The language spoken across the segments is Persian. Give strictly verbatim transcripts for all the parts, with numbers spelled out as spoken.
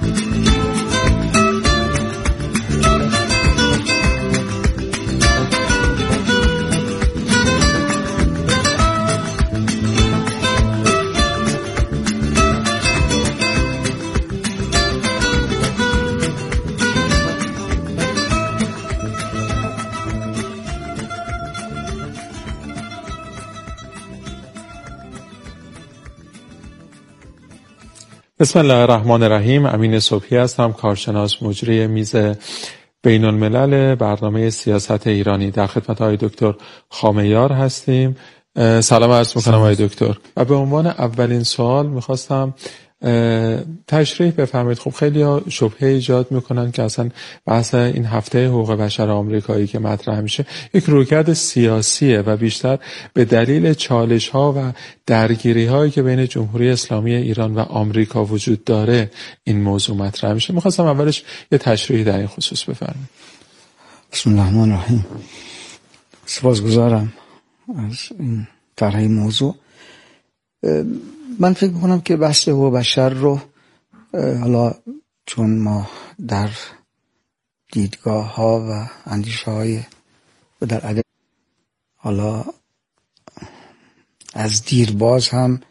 بسم الله الرحمن الرحیم. امین صبحی هستم، کارشناس مجری میز بین الملل برنامه سیاست ایرانی. در خدمت آقای دکتر خامه‌یار هستیم. سلام عرض میکنم آقای دکتر. و به عنوان اولین سوال میخواستم تشریح بفرمایید. خب خیلی ها شبهه ایجاد میکنن که اصلا بحث این هفته حقوق بشر آمریکایی که مطرح میشه یک رویکرد سیاسیه و بیشتر به دلیل چالش ها و درگیری هایی که بین جمهوری اسلامی ایران و آمریکا وجود داره این موضوع مطرح میشه. میخواستم اولش یه تشریحی در این خصوص بفرمایید. بسم الله الرحمن الرحیم. سپاسگزارم از این طرح موضوع. من فکر میکنم که بحث حقوق بشر رو حالا چون ما در دیدگاه ها و اندیشه های و در عدد حالا از دیرباز هم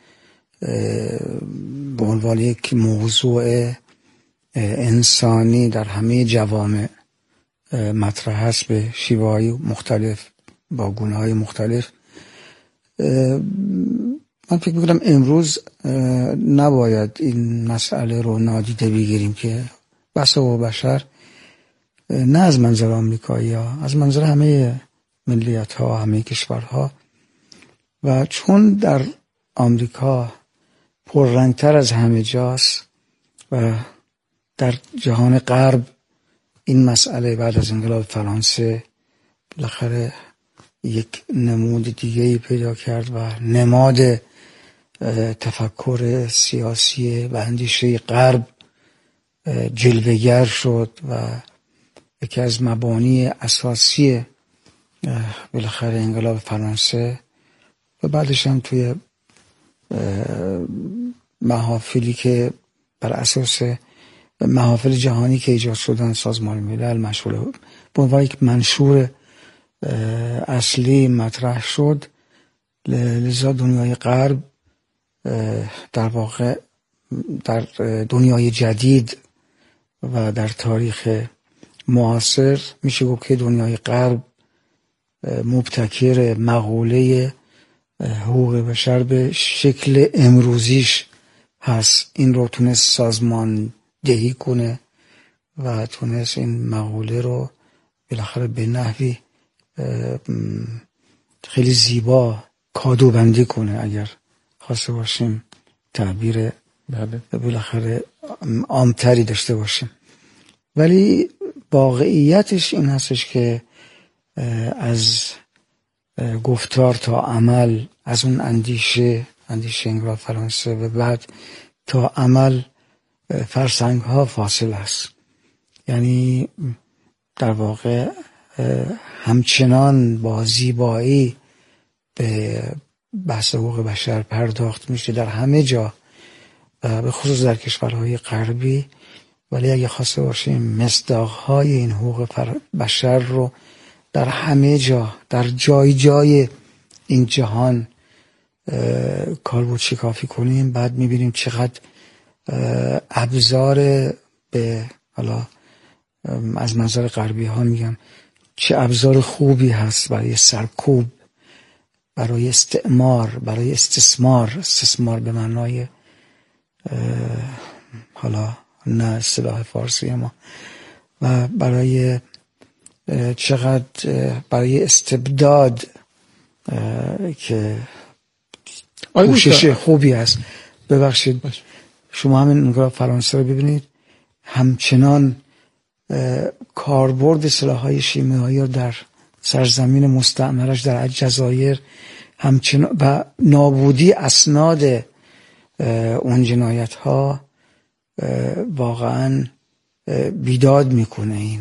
به عنوان یک موضوع انسانی در همه جوامع مطرح هست به شیوه‌های مختلف با گونه‌های مختلف. من فکر میکنم امروز نباید این مسئله رو نادیده بگیریم که بحث حقوق بشر نه از منظر آمریکایی ها، از منظر همه ملیت ها، همه کشورها، و چون در آمریکا پررنگتر از همه جاست و در جهان غرب این مسئله بعد از انقلاب فرانسه بالاخره یک نمود دیگه‌ای پیدا کرد و نماد تفکر سیاسی و اندیشه غرب جلوه‌گر شد و یکی از مبانی اساسی بالاخره انقلاب فرانسه و بعدش هم توی محافلی که بر اساس محافل جهانی که ایجاد شدن، سازمان ملل مشغول به عنوان یک منشور اصلی مطرح شد. لذا دنیای غرب در واقع در دنیای جدید و در تاریخ معاصر میشه گفت که دنیای غرب مبتکر مقوله حقوق بشر به شکل امروزیش هست. این رو تونست سازمان دهی کنه و تونست این مقوله رو بالاخره به نحوی خیلی زیبا کادو بندی کنه، اگر خواسته باشیم تعبیر بالاخره عامتری داشته باشیم. ولی واقعیتش این هستش که از گفتار تا عمل، از اون اندیشه اندیشه انقلاب فرانسه و بعد تا عمل فرسنگ ها فاصله است. یعنی در واقع همچنان با زیبایی به بحث حقوق بشر پرداخت میشه در همه جا، به خصوص در کشورهای غربی. ولی اگه خواسته باشیم مصداق‌های این حقوق بشر رو در همه جا، در جای جای این جهان کالبد شکافی کنیم، بعد میبینیم چقدر ابزار به حالا از منظر غربی ها میگم چه ابزار خوبی هست برای سرکوب، برای استعمار، برای استثمار. استثمار به معنای حالا نه اصطلاح فارسی ما، و برای چقدر برای استبداد که کوشش خوبی هست. ببخشید شما همین انقلاب فرانسه رو ببینید، همچنان کاربرد سلاح‌های شیمیایی در سرزمین مستعمرش در جزایر همچنان و نابودی اسناد اون جنایت ها واقعا بیداد میکنه. این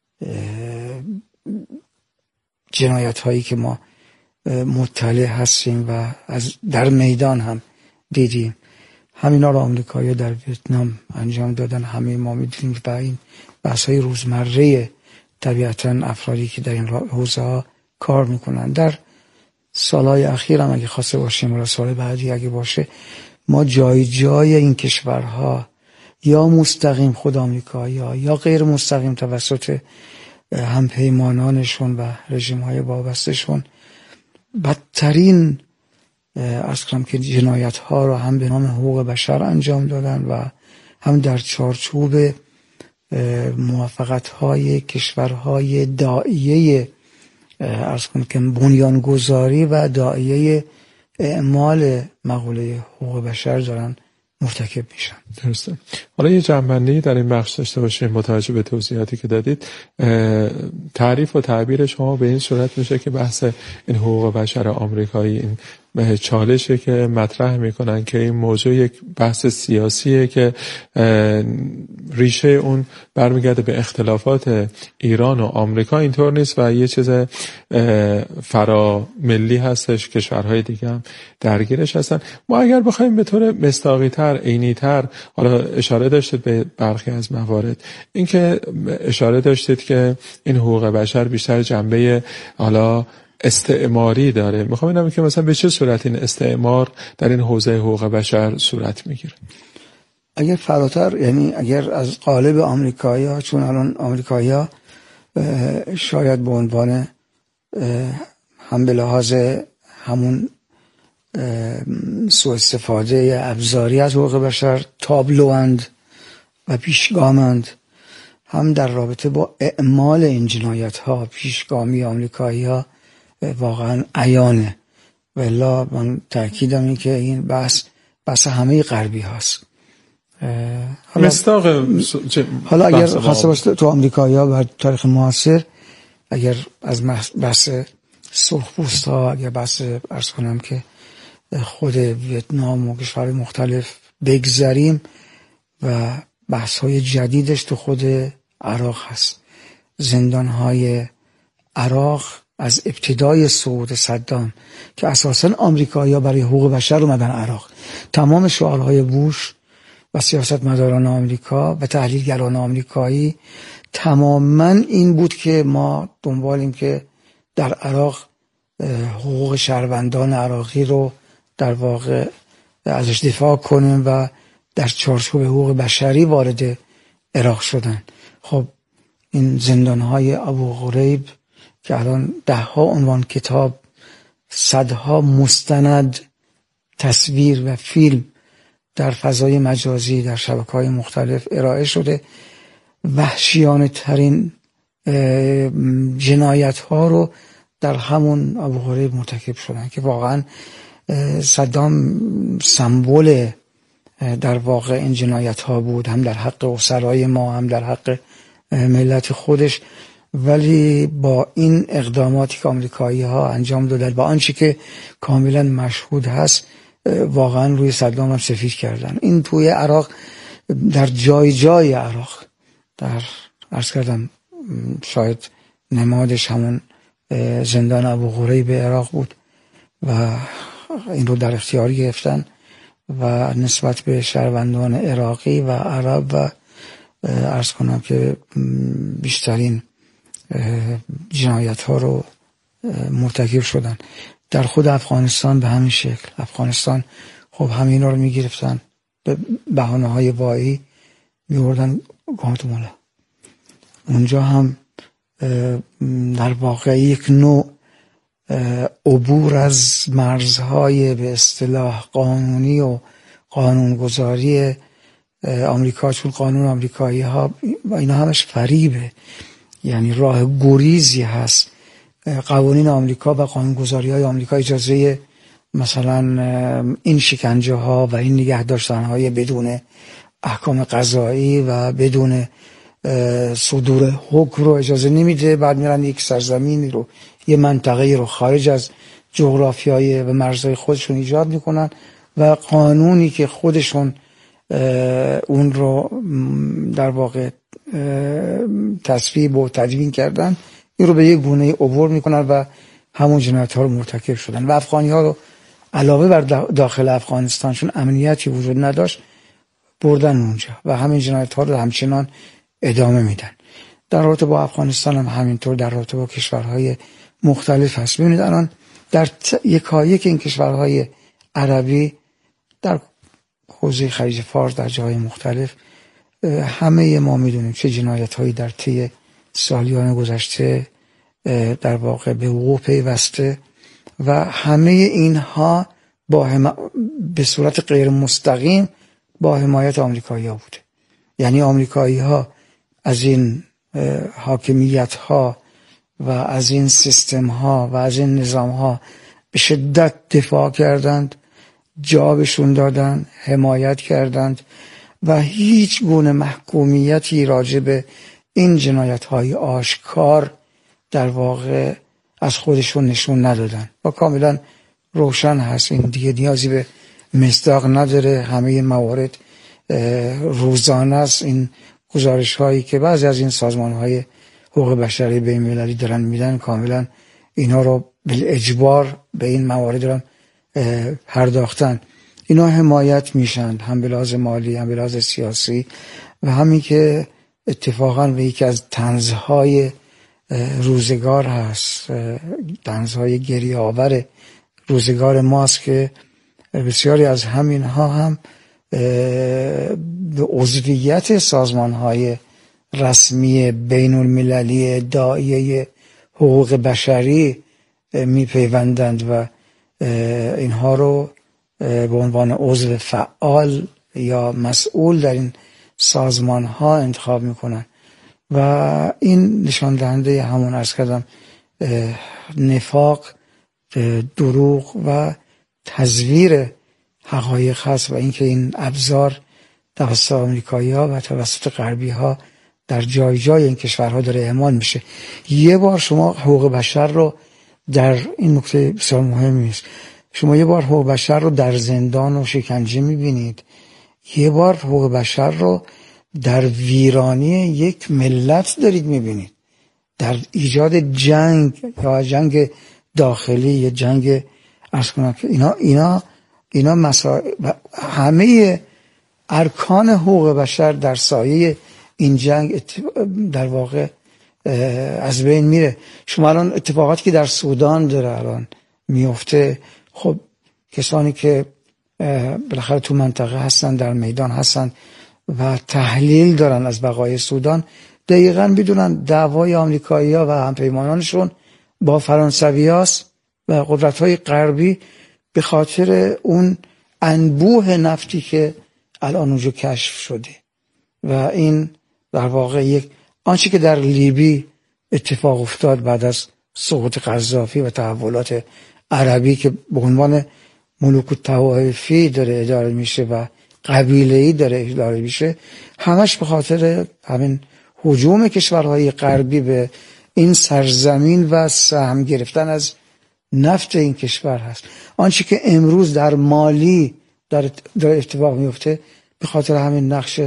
جنایت هایی که ما مطلع هستیم و از در میدان هم دیدیم، همینا رو آمریکایی‌ها در ویتنام انجام دادن. همه ما می‌دونیم که این بحث‌های روزمره طبیعتاً افرادی که در این حوزه‌ها کار میکنن. در سالهای اخیر هم اگه خواسته باشیم ولی سال بعدی اگه باشه، ما جای جای این کشورها یا مستقیم خود آمریکایی‌ها یا غیر مستقیم توسط همپیمانانشون و رژیم‌های وابسته‌شون بدترین عرض کنم که جنایت‌ها رو هم به نام حقوق بشر انجام دادن و هم در چارچوب موافقت‌های کشورهای داعیه عرض کنم که بنیانگذاری و داعیه اعمال مقوله حقوق بشر دارن مرتکب میشن. درسته. حالا یه جنبندی در این بخش داشته باشیم با توجه به توضیحاتی که دادید. تعریف و تعبیر شما به این صورت میشه که بحث این حقوق بشر آمریکایی این چالشه که مطرح میکنن که این موضوع یک بحث سیاسیه که ریشه اون برمیگرده به اختلافات ایران و آمریکا، اینطور نیست و یه چیز فرا ملی هستش، کشورهای دیگه هم درگیرش هستن. ما اگر بخوایم به طور مصداقی تر، عینی تر، حالا اشاره داشتید به برخی از موارد، این که اشاره داشتید که این حقوق بشر بیشتر جنبه حالا استعماری داره، میخوام ببینم که مثلا به چه صورت این استعمار در این حوزه حقوق بشر صورت میگیره؟ اگر فراتر، یعنی اگر از قالب آمریکایی‌ها، چون الان آمریکایی‌ها شاید به عنوان هم به لحاظ همون سوء استفاده ابزاری از حقوق بشر تابلوند و پیشگامند، هم در رابطه با اعمال این جنایت‌ها پیشگامی آمریکایی‌ها واقعا عیانه. والا من تأکیدم این که این بحث بحث همه غربی هست. حالا, مستاق حالا اگر خاصه باشه تو آمریکایی‌ها و تاریخ معاصر، اگر از بحث سرخپوست ها، اگر بحث عرض کنم که خود ویتنام و کشورهای مختلف بگذاریم و بحث های جدیدش تو خود عراق هست. زندان های عراق از ابتدای صعود صدام که اساساً آمریکایی‌ها برای حقوق بشر اومدن عراق، تمام شعارهای بوش و سیاستمداران آمریکا و تحلیلگران آمریکایی تماماً این بود که ما دنبالیم که در عراق حقوق شهروندان عراقی رو در واقع ازش دفاع کنیم و در چارچوب حقوق بشری وارد عراق شدن. خب این زندانهای ابو غریب که الان ده ها عنوان کتاب، صدها مستند، تصویر و فیلم در فضای مجازی در شبکه‌های مختلف ارائه شده، وحشیانه ترین جنایت ها رو در همون ابو غریب مرتکب شدن که واقعا صدام سمبل در واقع این جنایت ها بود، هم در حق اسرای ما هم در حق ملت خودش. ولی با این اقداماتی که آمریکایی ها انجام دادن و آنچه که کاملا مشهود هست، واقعا روی صدام هم سفید کردن. این توی عراق، در جای جای عراق، در عرض کردم شاید نمادش همون زندان ابو غریب عراق بود و این رو در اختیار گرفتن و نسبت به شهروندان عراقی و عرب و عرض کنم که بیشترین جنایت ها رو مرتکب شدن. در خود افغانستان به همین شکل. افغانستان خب همینا رو میگرفتن به بهانه های وایی میوردن گواتمالا. اونجا هم در واقع یک نوع عبور از مرزهای به اصطلاح قانونی و قانونگذاری آمریکا، چون قانون آمریکایی ها اینا همش فریبه، یعنی راه گریزی هست. قوانین آمریکا و قانونگذاری های آمریکا اجازه مثلا این شکنجه ها و این نگه داشتن های بدون احکام قضایی و بدون صدور حکم رو اجازه نمیده. بعد میرن یک سرزمینی رو، یه منطقه رو خارج از جغرافیای و مرزهای خودشون ایجاد میکنن و قانونی که خودشون اون رو در واقع تصویب و تدوین کردن، این رو به یک گونه عبور میکنن و همون جنایت ها رو مرتکب شدن. و افغانی ها رو علاوه بر داخل افغانستان چون امنیتی وجود نداشت بردن اونجا و همین جنایت ها رو همچنان ادامه میدن. در رابطه با افغانستان هم همینطور، در رابطه با کشورهای مختلف هست. ببینید الان در یکایک این کشورهای عربی در حوزه خلیج فارس در جاهای مختلف همه ما میدونیم چه جنایت هایی در طی سالیان گذشته در واقع به وقوع پیوسته و همه اینها با هم... به صورت غیر مستقیم با حمایت آمریکایی ها بوده. یعنی آمریکایی ها از این حاکمیت ها و از این سیستم ها و از این نظام ها به شدت دفاع کردند، جوابشون دادند، حمایت کردند و هیچ گونه محکومیتی راجع به این جنایت های آشکار در واقع از خودشون نشون ندادن و کاملا روشن هست. این دیگه نیازی به مصداق نداره. همه این موارد روزانه است. این گزارش هایی که بعضی از این سازمان های حقوق بشری بین المللی دارن میدن کاملا اینا رو بالاجبار به این موارد دارن پرداختن. اینا حمایت میشن هم به لحاظ مالی هم به لحاظ سیاسی و همین که اتفاقا به یکی از طنزهای روزگار هست، طنزهای گریه آور روزگار ماست که بسیاری از همین ها هم به عضویت سازمان های رسمی بین المللی داعیه حقوق بشری می پیوندند و اینها رو به عنوان عضو فعال یا مسئول در این سازمان ها انتخاب می کنند و این نشان دهنده همون عرض کردم نفاق، دروغ و تزویر حقایق هست و اینکه این ابزار توسط آمریکایی ها و توسط غربی ها در جای جای این کشورها داره اعمال میشه. یه بار شما حقوق بشر رو در این نکته بسیار مهمی است، شما یه بار حقوق بشر رو در زندان و شکنجه میبینید، یه بار حقوق بشر رو در ویرانی یک ملت دارید میبینید، در ایجاد جنگ یا جنگ داخلی یا جنگ عرض کنم که اینا اینا اینا مسائل همه ارکان حقوق بشر در سایه این جنگ در واقع از بین میره. شما الان اتفاقاتی که در سودان داره الان میفته، خب کسانی که بالاخره تو منطقه هستن در میدان هستن و تحلیل دارن از بقای سودان دقیقاً میدونن دعوای آمریکایی‌ها و همپیمانانشون با فرانسویاست و قدرت‌های غربی به خاطر اون انبوه نفتی که الان اونجا کشف شده و این در واقع یک آنچه که در لیبی اتفاق افتاد بعد از سقوط قذافی و تحولات عربی که به عنوان ملوک الطوائفی داره اداره میشه و قبیله‌ای داره اداره میشه، همش به خاطر همین هجوم کشورهای غربی به این سرزمین و سهم گرفتن از نفت این کشور هست. آنچه که امروز در مالی در در اتفاق میفته به خاطر همین نقش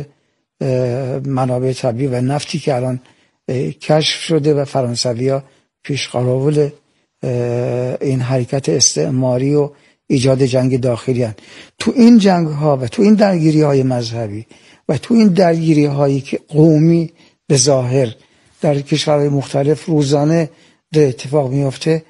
منابع طبیعی و نفتی که الان کشف شده و فرانسوی‌ها پیش قراول این حرکت استعماری و ایجاد جنگ داخلی هستند. تو این جنگ ها و تو این درگیری های مذهبی و تو این درگیری هایی که قومی به ظاهر در کشورهای مختلف روزانه در اتفاق میفته،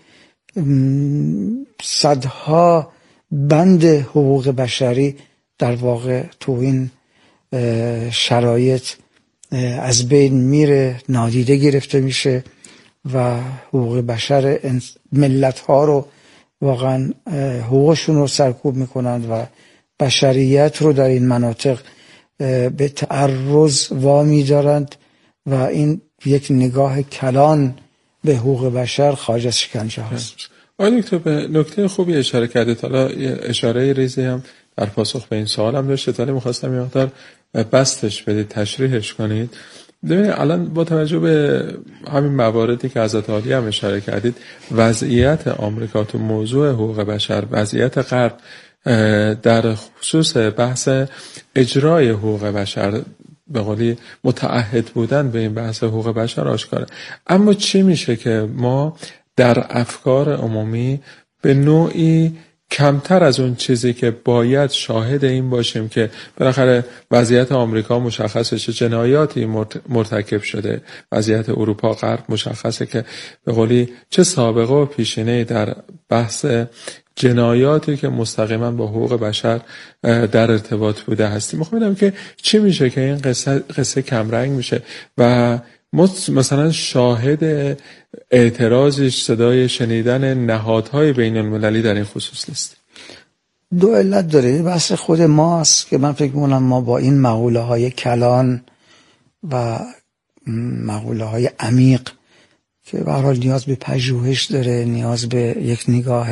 صدها بند حقوق بشری در واقع تو این شرایط از بین میره، نادیده گرفته میشه و حقوق بشر ملت ها رو واقعا حقوقشون رو سرکوب میکنند و بشریت رو در این مناطق به تعرض وامی دارند و این یک نگاه کلان به حقوق بشر خارج از شکنجه هست. آقای دکتر به نکته خوبی اشاره کردید، حالا اشاره ریزی هم در پاسخ به این سوال هم داشته، ولی می‌خواستم یه مقدار بستش بدید، تشریحش کنید. ببینید الان با توجه به همین مواردی که حضرت عالی هم اشاره کردید، وضعیت آمریکا تو موضوع حقوق بشر، وضعیت غرب در خصوص بحث اجرای حقوق بشر به قولی متعهد بودن به این بحث حقوق بشر آشکاره. اما چی میشه که ما در افکار عمومی به نوعی کمتر از اون چیزی که باید شاهد این باشیم که بالاخره وضعیت آمریکا مشخصه چه جنایاتی مرتکب شده، وضعیت اروپا غرب مشخصه که به قولی چه سابقه و پیشینه‌ای در بحث جنایاتی که مستقیما با حقوق بشر در ارتباط بوده هستیم. میخوام ببینم که چی میشه که این قصه قصه کمرنگ میشه و مثلا شاهد اعتراضی صدای شنیدن نهادهای بین المللی در این خصوص نیست. دو علت داره. بحث خود ماست که من فکر می‌کنم ما با این مقوله های کلان و مقوله های عمیق که به هر حال نیاز به پژوهش داره، نیاز به یک نگاه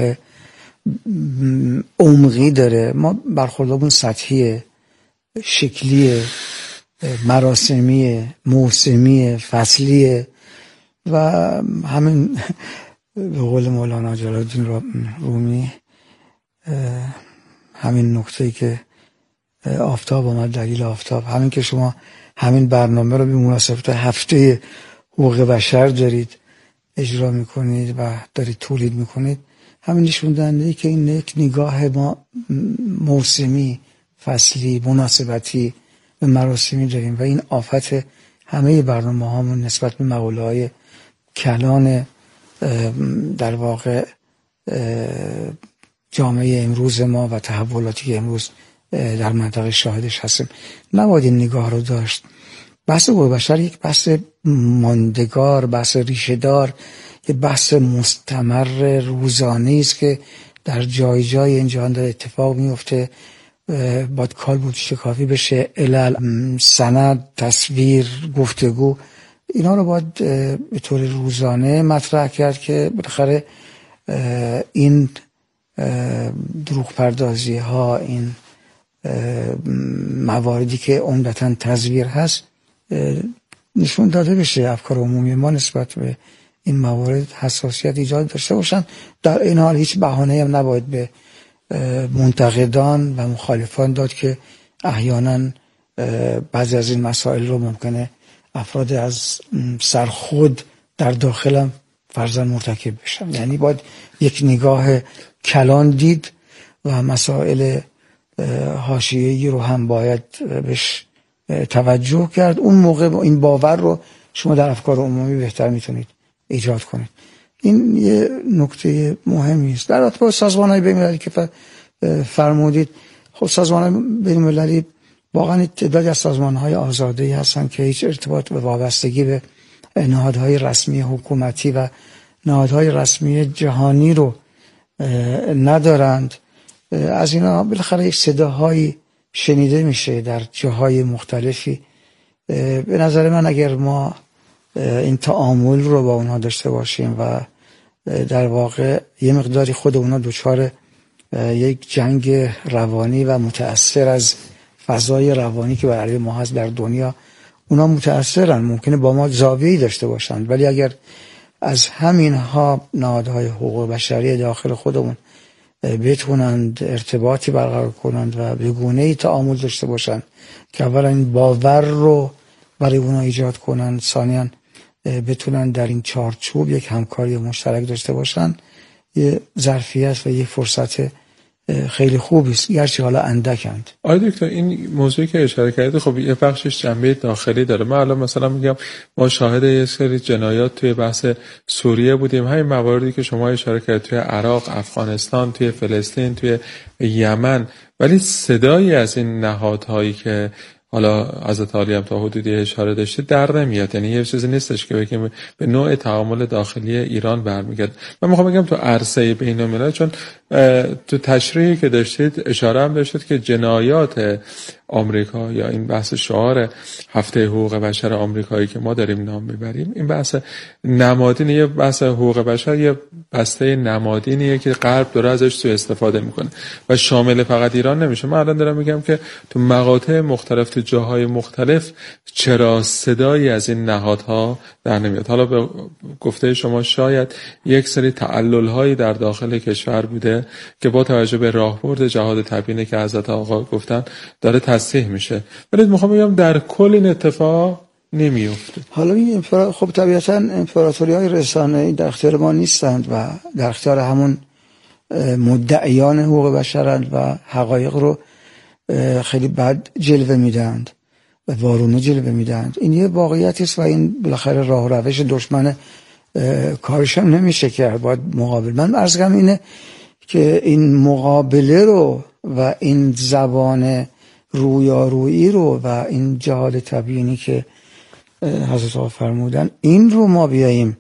عمقی داره، ما برخوردمون سطحیه، شکلیه، مراسمی، موسمی، فصلیه و همین به قول مولانا جلال الدین رومی همین نکته‌ای که آفتاب آمد دلیل آفتاب، همین که شما همین برنامه رو به مناسبت هفته حقوق بشر دارید اجرا میکنید و دارید تولید میکنید، همین نشون دهنده که این یک نگاه ما موسمی، فصلی، مناسبتی به مراسمی داریم و این آفت همه برنامه هامون نسبت به مقوله های کلان در واقع جامعه امروز ما و تحولاتی که امروز در منطقه شاهدش هستیم نباید این نگاه رو داشت. بحث حقوق بشر یک بحث ماندگار، بحث ریشه‌دار، یک بحث مستمر روزانه است که در جای جای این جهان داره اتفاق میفته. باید کال بود شکافی بشه، علل، سند، تصویر، گفتگو، اینا رو باید به طور روزانه مطرح کرد که بالاخره این دروغ پردازی ها، این مواردی که عمدتاً تزویر هست نشون داده بشه. افکار عمومی ما نسبت به این موارد حساسیت ایجاد داشته باشن. در این حال هیچ بهانه‌ای هم نباید به منتقدان و مخالفان داد که احیانا بعضی از این مسائل رو ممکنه افراد از سرخود در داخلم فرضاً مرتکب بشن. یعنی باید یک نگاه کلان دید و مسائل حاشیه‌ای رو هم باید بهش توجه کرد. اون موقع این باور رو شما در افکار عمومی بهتر میتونید ایجاد کنید. این یه نکته مهمی است. در رابطه با سازمان‌های بین‌المللی که فرمودید، خب سازمان‌های بین‌المللی واقعا تعدادی از سازمان‌های آزاده‌ای هستن که هیچ ارتباط و وابستگی به نهادهای رسمی حکومتی و نهادهای رسمی جهانی رو ندارند. از اینا بالاخره یک صداهایی شنیده میشه در جاهای مختلفی. به نظر من اگر ما این تعامل رو با اونها داشته باشیم و در واقع یه مقداری خود اونها دچار یک جنگ روانی و متأثر از فضای روانی که برای ما هست در دنیا، اونا متأثرن، ممکنه با ما زاویه‌ای داشته باشند، ولی اگر از همین ها نهادهای حقوق بشری داخل خودمون بتونند ارتباطی برقرار کنند و به گونه‌ای تعامل داشته باشند که اولا این باور رو برای اونا ایجاد کنند، ثانیاً بتونن در این چارچوب یک همکاری مشترک داشته باشن، یه ظرفیت و یک فرصت خیلی خوبی است، گرچه حالا اندکند. آره دکتر، این موضوعی که اشاره کردید خب یه بخشش جنبه داخلی داره. من الان مثلا میگم ما شاهد یه سری جنایات توی بحث سوریه بودیم، همین مواردی که شما اشاره کردید توی عراق، افغانستان، توی فلسطین، توی یمن، ولی صدایی از این نهادهایی که حالا حضرت عالی هم تا حدودی اشاره داشته در نمیاد. یعنی یه چیزی نیستش که بگیم به نوع تعامل داخلی ایران برمیگرده. من میخوام بگم تو عرصه بین‌المللی، چون تو تشریحی که داشتید اشاره هم داشتید که جنایات آمریکا یا این بحث شعار هفته حقوق بشر آمریکایی که ما داریم نام میبریم، این بحث نمادینه، یه بحث حقوق بشر یه بسته نمادینیه که غرب داره ازش سوء استفاده میکنه و شامل فقط ایران نمیشه. من الان دارم میگم که تو مقاطع مختلف، تو جاهای مختلف، چرا صدایی از این نهادها در نمیاد؟ حالا به گفته شما شاید یک سری تعلل‌هایی در داخل کشور بوده که با توجه به راهبرد جهاد تبیینی که حضرت آقا گفتن داره تصحیح میشه، ولی میخوام بگم در کل این اتفاق نمیفته. حالا این خب طبیعتا امپراتوری های رسانه‌ای در اختیار ما نیستند و در اختیار همون مدعیان حقوق بشرند و حقایق رو خیلی بد جلوه میدند و وارونه جلوه میدند. این یه واقعیتی است و این بالاخره راه و روش دشمن کارش هم نمیشه کرد، باید مقابل. من عرض کنم اینه که این مقابله رو و این زبان رویارویی رو و این جهاد تبیینی که حضرت آقا فرمودن، این رو ما بیاییم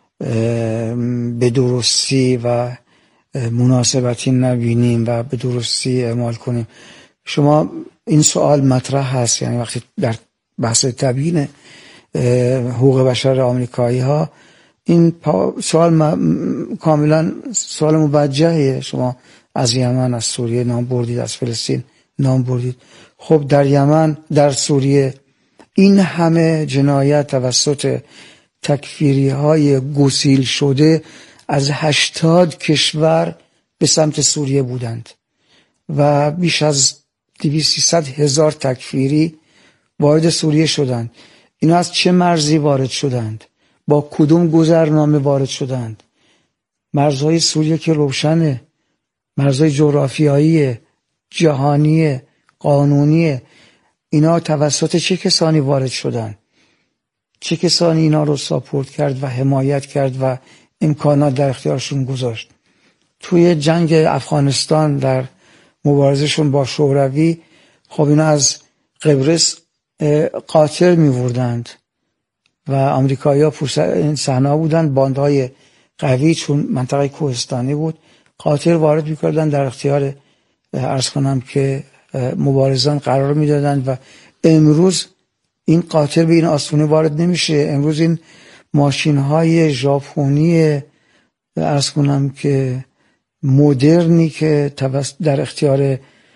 به درستی و مناسبتی نبینیم و به درستی اعمال کنیم. شما این سوال مطرح هست، یعنی وقتی در بحث تبیین حقوق بشر آمریکایی ها این سوال کاملا سوال موجهه. شما از یمن، از سوریه نام بردید، از فلسطین نام بردید. خب در یمن، در سوریه این همه جنایت توسط تکفیری های گسیل شده از هشتاد کشور به سمت سوریه بودند و بیش از دویست سیصد هزار تکفیری وارد سوریه شدند. اینا از چه مرزی وارد شدند؟ با کدوم گذرنامه وارد شدند؟ مرزهای سوریه که روشنه، مرزهای جغرافیایی، جهانی، قانونی. اینا توسط چه کسانی وارد شدند؟ چه کسانی اینا رو ساپورت کرد و حمایت کرد و امکانات در اختیارشون گذاشت؟ توی جنگ افغانستان در مبارزشون با شوروی، خب اینا از قبرس قاطر می‌وردند و آمریکایی‌ها پشت صحنه بودند، باندهای قوی، چون منطقه کوهستانی بود، قاطر وارد می‌کردند، در اختیار عرض کنم که مبارزان قرار می‌دادند. و امروز این قاطر به این آسونی وارد نمیشه. امروز این ماشین‌های ژاپنی عرض کنم که مدرنی که در اختیار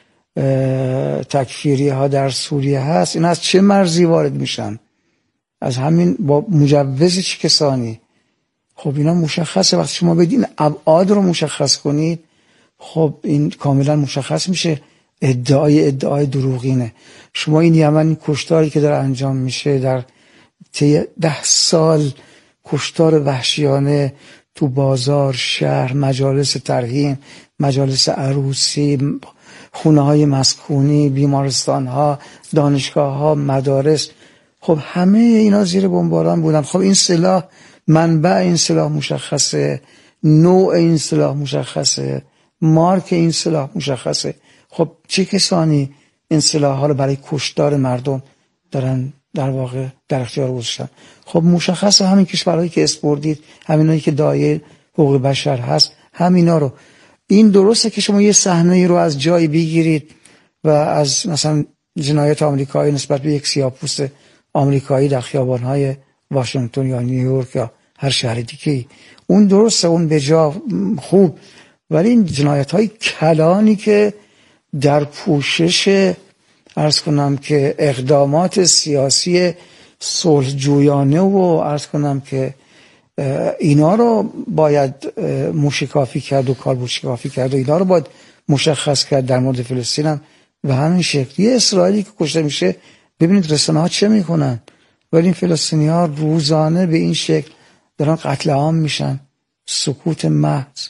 تکفیری ها در سوریه هست، این از چه مرزی وارد میشن؟ از همین با مجوز چه کسانی؟ خب اینا مشخصه. وقتی شما بدین ابعاد رو مشخص کنید، خب این کاملا مشخص میشه ادعای ادعای دروغینه. شما این یمن کشتاری که داره انجام میشه، در طی ده سال کشتار وحشیانه تو بازار، شهر، مجالس ترحیم، مجالس عروسی، خونه های مسکونی، بیمارستان ها، دانشگاه ها، مدارس، خب همه اینا زیر بمباران بودن. خب این سلاح، منبع این سلاح مشخصه، نوع این سلاح مشخصه، مارک این سلاح مشخصه. خب چه کسانی این سلاح ها رو برای کشتار مردم دارن در واقع در اختیار گذاشتن؟ خب مشخصه همین کشورهایی که اسپردید، همینایی که دایه حقوق بشر هست، همینا رو. این درسته که شما یه صحنه رو از جایی بگیرید و از مثلا جنایت آمریکایی نسبت به یک سیاه‌پوست آمریکایی در خیابان‌های واشنگتن یا نیویورک یا هر شهر دیگه، اون درسته، اون به جا خوب، ولی این جنایت‌های کلانی که در پوشش عرض کنم که اقدامات سیاسی صلح‌جویانه و عرض کنم که اینا رو باید موشکافی کرد و کالبدشکافی کرد و اینا رو باید مشخص کرد. در مورد فلسطین هم و همین شکلی اسرائیلی که کشته میشه، ببینید رسانه ها چه میکنن، ولی این فلسطینی ها روزانه به این شکل دارن قتل عام میشن، سکوت محض.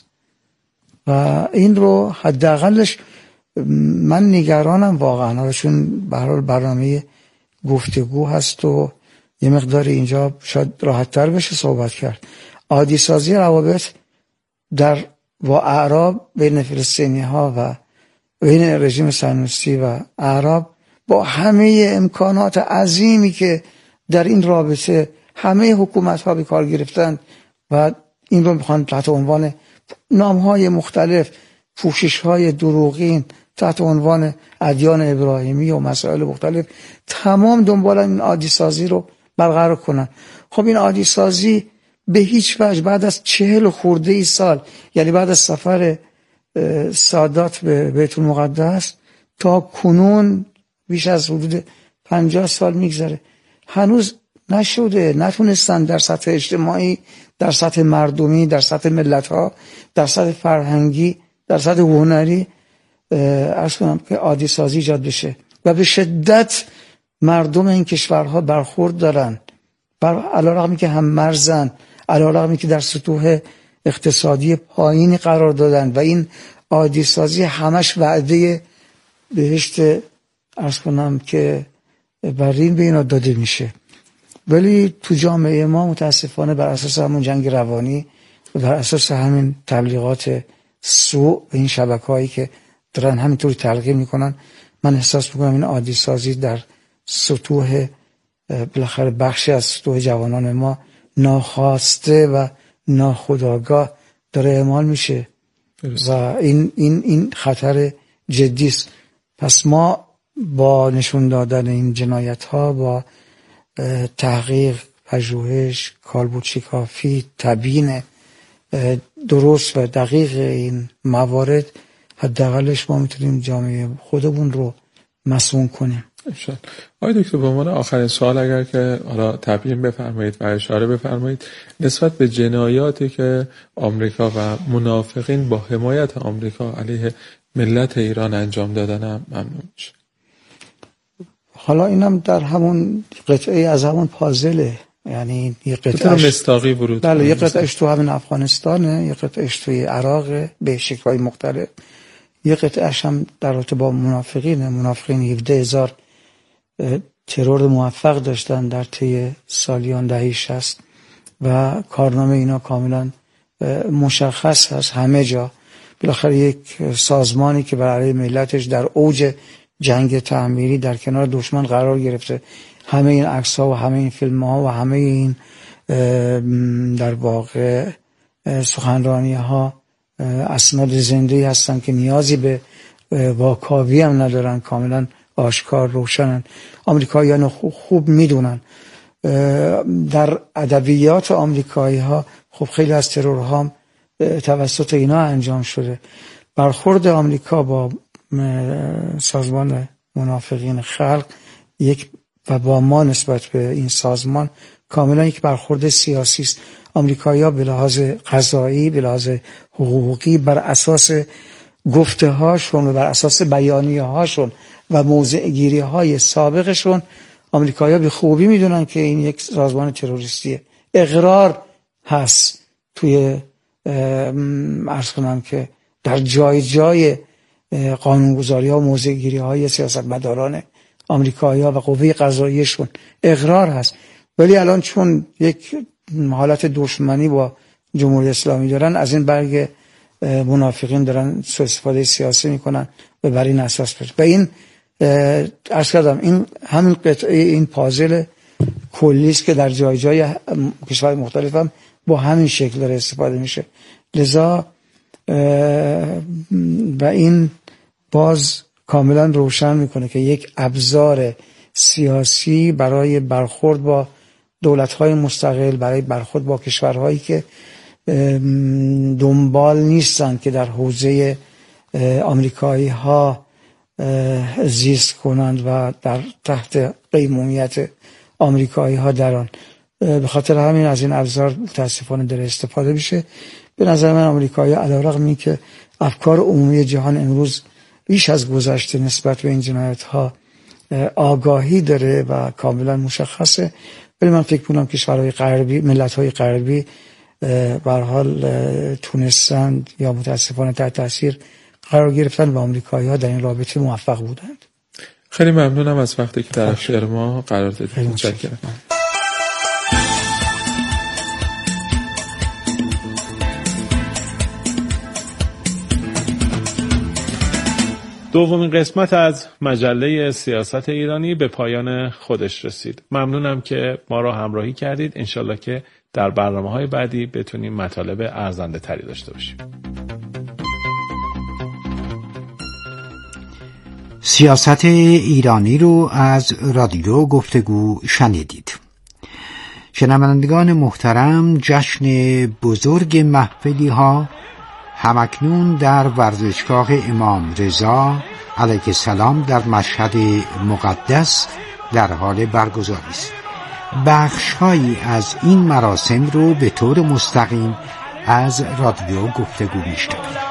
و این رو حداقلش من نگرانم واقعا، چون به هر حال برنامه گفتگو هست و یه مقداری اینجا شاید راحت تر بشه صحبت کرد. عادی سازی روابط در با اعراب بین فلسطینی ها و بین رژیم صهیونیستی و اعراب، با همه امکانات عظیمی که در این رابطه همه حکومت ها به کار گرفتن و این رو میخوان تحت عنوان نام های مختلف، پوشش های دروغین تحت عنوان ادیان ابراهیمی و مسائل مختلف، تمام دنبال این عادی سازی رو برقرار کنن. خب این عادی سازی به هیچ وجه بعد از چهل خورده ای سال، یعنی بعد از سفر سادات به بیت المقدس تا کنون بیش از حدود پنجاه سال میگذره، هنوز نشده. نتونستن در سطح اجتماعی، در سطح مردمی، در سطح ملت ها، در سطح فرهنگی، در سطح هنری عرض کنم که عادی سازی ایجاد بشه و به شدت مردم این کشورها برخورد دارن، بر علیرغمی که هم مرزن، علیرغمی که در سطوح اقتصادی پایینی قرار دادن و این عادی سازی همش وعده بهشت عرض کنم که برین به اینا داده میشه. ولی تو جامعه ما متاسفانه بر اساس همون جنگ روانی و بر اساس همین تبلیغات سوء و این شبکه‌هایی که دارن همینطوری تلقی میکنن، من احساس میکنم این عادی سازی در سطوح بالاخره بخشی از سطوح جوانان ما ناخواسته و ناخودآگاه داره اعمال میشه و این این این خطر جدی است. پس ما با نشون دادن این جنایت ها، با تحقیق، پژوهش، کالبد شکافی، تبیین درست و دقیق این موارد، حداقلش ما میتونیم جامعه خودمون رو مسئول کنیم. آقای دکتر، به عنوان آخرین سوال اگر که حالا تبیین بفرمایید و اشاره بفرمایید نسبت به جنایاتی که آمریکا و منافقین با حمایت آمریکا علیه ملت ایران انجام دادن هم ممنون میشه. حالا اینم در همون قطعه از همون پازله، یعنی یه قطعه مستاقی ورود، بله یه قطعهش تو همین افغانستانه، یه قطعهش توی عراق به شکل‌های مختلف، یه قطعهش هم در رابطه با منافقینه. منافقین هفده هزار ترور موفق داشتن در طی سالیان دهه شصت و کارنامه اینا کاملا مشخص هست همه جا. بالاخره یک سازمانی که بر علیه ملتش در اوج جنگ تعمیری در کنار دشمن قرار گرفته، همه این عکس ها و همه این فیلم ها و همه این در واقع سخنرانی ها اسناد زنده‌ای هستن که نیازی به واکاوی هم ندارن، کاملا آشکار روشنن. آمریکاییان خوب, خوب میدونن. در ادبیات آمریکایی ها خب خیلی از ترورها توسط اینا انجام شده. برخورد آمریکا با سازمان منافقین خلق یک و با ما نسبت به این سازمان کاملا یک برخورد سیاسی است. آمریکایی‌ها به لحاظ قضایی، به لحاظ حقوقی، بر اساس گفته هاشون و بر اساس بیانیه هاشون و موضع گیری های سابقشون، آمریکایی‌ها به خوبی میدونن که این یک سازمان تروریستیه. اقرار هست توی عرض کنم که در جای جای قانونگذاری ها و موضع گیری های سیاستمداران آمریکایی‌ها و قوه قضاییشون اقرار هست. ولی الان چون یک حالت دشمنی با جمهوری اسلامی دارن، از این برگ منافقین دارن سوء استفاده سیاسی میکنن و بر این اساس بر و این عرض کردم این همین قطعه این پازل کلی است که در جای جای کشورهای مختلف هم با همین شکل داره استفاده میشه. لذا و این باز کاملا روشن میکنه که یک ابزار سیاسی برای برخورد با دولت‌های مستقل، برای برخورد با کشورهایی که دنبال نیستن که در حوزه آمریکایی ها زیست کنند و در تحت قیمومیت آمریکایی ها در آن. به خاطر همین از این ابزار متاسفانه داره استفاده میشه. به نظر من آمریکایی ها علیرغم این که افکار عمومی جهان امروز بیش از گذشته نسبت به این جنایت ها آگاهی داره و کاملا مشخصه، ولی من فکر کنم کشورهای غربی، ملت‌های غربی به هر حال تونستند یا متاسفانه تحت تاثیر قرار گرفتن و آمریکایی‌ها در این رابطه موفق بودند. خیلی ممنونم از وقتی که در اختیار ما قرار دادید. متشکرم. دومین قسمت از مجله سیاست ایرانی به پایان خودش رسید. ممنونم که ما را همراهی کردید. انشالله که در برنامه‌های بعدی بتونیم مطالب ارزنده تری داشته باشیم. سیاست ایرانی رو از رادیو گفتگو شنیدید. شنوندگان محترم، جشن بزرگ محفلی ها همکنون در ورزشگاه امام رضا علیه السلام در مشهد مقدس در حال برگزاری است. بخش‌هایی از این مراسم رو به طور مستقیم از رادیو گفتگو میشنوید.